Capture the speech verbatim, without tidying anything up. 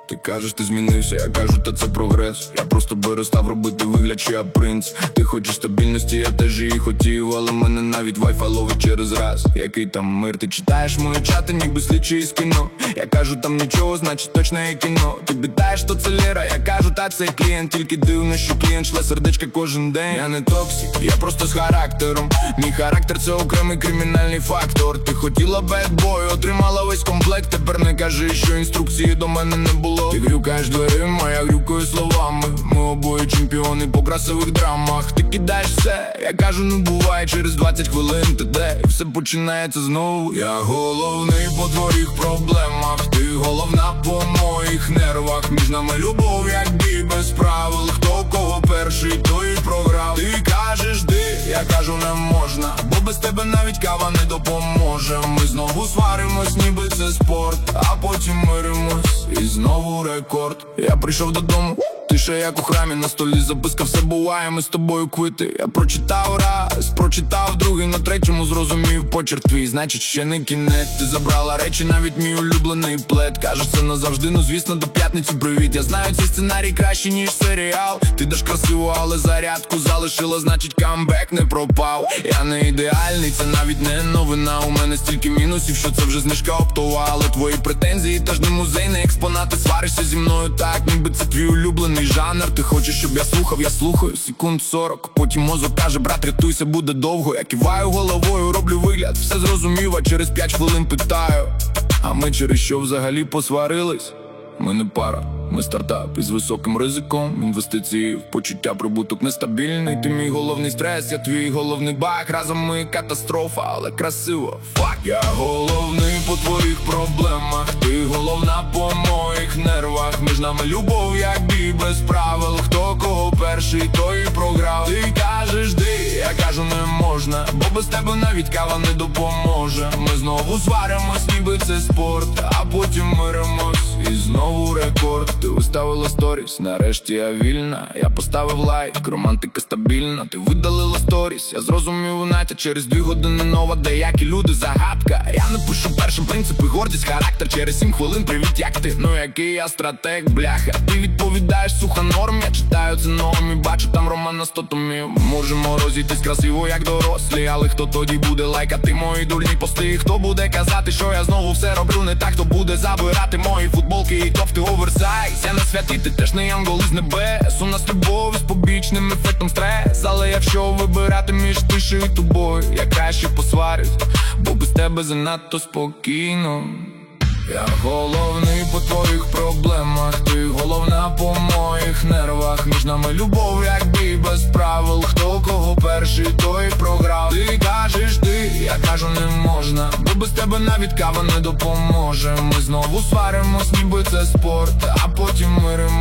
Ти кажеш, ти змінився, я кажу, та це прогрес. Я просто перестав робити вигляд, що я принц. Ти хочеш стабільності, я теж її хотів, але мене навіть вайфай ловить через раз. Який там мир, ти читаєш мої чати, ніби слідчий із кіно. Я кажу, там нічого, значить точно є кіно. Ти питаєш, що це Лера, я кажу, та це клієнт. Тільки дивно, що клієнт шле сердечка кожен день. Я не токсик, я просто з характером. Мій характер це окремий кримінальний фактор. Ти хотіла бедбой, отримала весь комплект. Тепер не кажи, що інструкції до мене не було. Ти грюкаєш дверима, я грюкаю словами. Ми обоє чемпіони по красивих драмах. Ти кидаєш все, я кажу, ну буває. Через двадцять хвилин ти де, і все починається знову. Я головний по твоїх проблемах. Ти головна по моїх нервах. Між нами любов, як бій без правил. Хто кого перший, той і програв. Ти кажеш, ти, я кажу, не можна, бо без тебе навіть кава не допоможе. Ми знову сваримось, ніби це спорт, а потім миримось, і знову рекорд. Я прийшов додому, тиша як у храмі, на столі записка, все буває, ми з тобою квити. Я прочитав раз, прочитав другий, на третьому зрозумів почерк твій, значить ще не кінець. Ти забрала речі, навіть мій улюблений плед. Кажеш, це назавжди, ну звісно, до п'ятниці привіт. Я знаю, цей сценарій краще, ніж серіал. Ти даш красиво, але зарядку залишила, значить камбек не пропав. Я не ідеальний, це навіть не новина. У мене стільки мінусів, що це вже знижка оптова. Але твої претензії, та ж не музейний експонат. Ти сваришся зі мною так, ніби це твій улюблений жанр. Ти хочеш, щоб я слухав, я слухаю секунд сорок. Потім мозок каже, брат, рятуйся, буде довго. Я киваю головою, роблю вигляд, все зрозумів, а через п'ять хвилин питаю: а ми через що взагалі посварились? Ми не пара, ми стартап із високим ризиком. Інвестиції в почуття, прибуток нестабільний. Ти мій головний стрес, я твій головний баг. Разом ми катастрофа, але красиво, фак. Я головний по твоїх проблемах. Ти головна по моїх нервах. Між нами любов, як бій без правил. Хто кого перший, той і програв. Ти кажеш, ти, я кажу, не можна, бо без тебе навіть кава не допоможе. Ми знову сваримось, ніби це спорт, а потім миримось, і знову рекорд. Ти виставила сторіс, нарешті я вільна. Я поставив лайк, романтика стабільна. Ти видалила сторіс, я зрозумів, Натя, через дві години нова. Деякі люди загадка. Я не пишу першим принципи, гордість, характер. Через сім хвилин привіт, як ти? Ну який я стратег, бляха. Ти відповідаєш, суха норм. Я читаю це норм і бачу там роман на сто томів. Можемо розійтись красиво, як дорослі, але хто тоді буде лайкати мої дурні пости? Хто буде казати, що я знову все роблю не так? Хто буде забирати мої футболки і кофти оверсайз? Я не святий, ти теж не янгол із небес. У нас любов з побічним ефектом стрес. Але якщо вибирати між тишею і тобою, я краще посварюсь, бо без тебе занадто спокійно. Я головний по твоїх проблемах. Ти головна по моїх нервах. Між нами любов, як бій без правил. Хто кого перший, той і програв. Ти кажеш, ти, я кажу, не можна, бо без тебе навіть кава не допоможе. Ми знову сваримось, ніби це спорт, а потім миримо.